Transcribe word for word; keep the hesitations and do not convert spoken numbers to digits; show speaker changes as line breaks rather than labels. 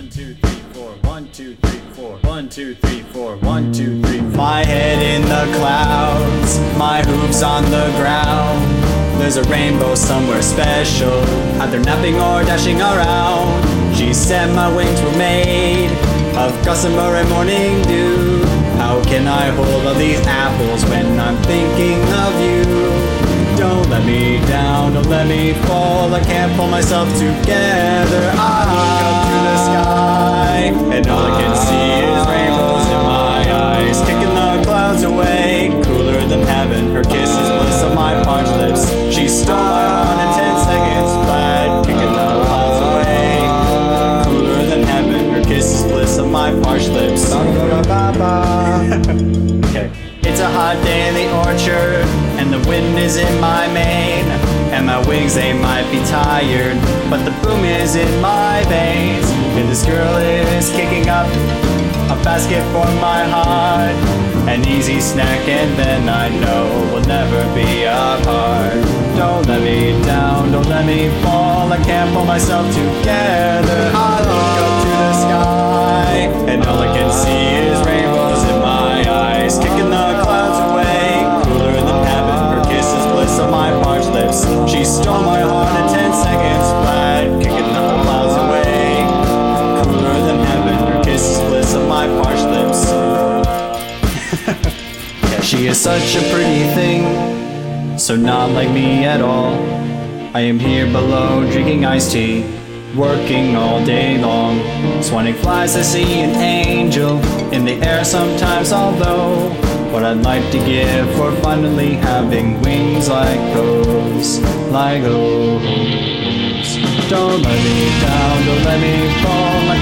One, two, three, four. One, two, three, four. One, two, three, four. One, two, three. My head in the clouds, my hooves on the ground. There's a rainbow somewhere special, either napping or dashing around. She said my wings were made of gossamer and morning dew. How can I hold all these apples when I'm thinking of you? Don't let me down, don't let me fall, I can't pull myself together. I look up to the sky, and all I can see is rainbows in my eyes, kicking the clouds away, cooler than heaven, her kiss is bliss on my parched lips. She stole my heart in ten seconds flat, kicking the clouds away, cooler than heaven, her kiss is bliss on my parched lips. Okay. It's a hot day in the orchard, and the wind is in my mane, and my wings, they might be tired, but the boom is in my veins, and this girl is kicking up a basket for my heart, an easy snack, and then I know we'll never be apart. Don't let me down, don't let me fall, I can't pull myself together. I look up to the sky, and all I can see is rainbows in my eyes, kicking the clouds away, cooler than heaven, her kiss is bliss on my parched lips. She stole my heart in ten seconds flat, kicking the clouds away, cooler than heaven, her kiss is bliss on my parched lips. Yeah, she is such a pretty thing, so not like me at all. I am here below drinking iced tea, working all day long, swanning flies, I see an angel in the air sometimes, although what I'd like to give for finally having wings like those, like those. Don't let me down, don't let me fall, I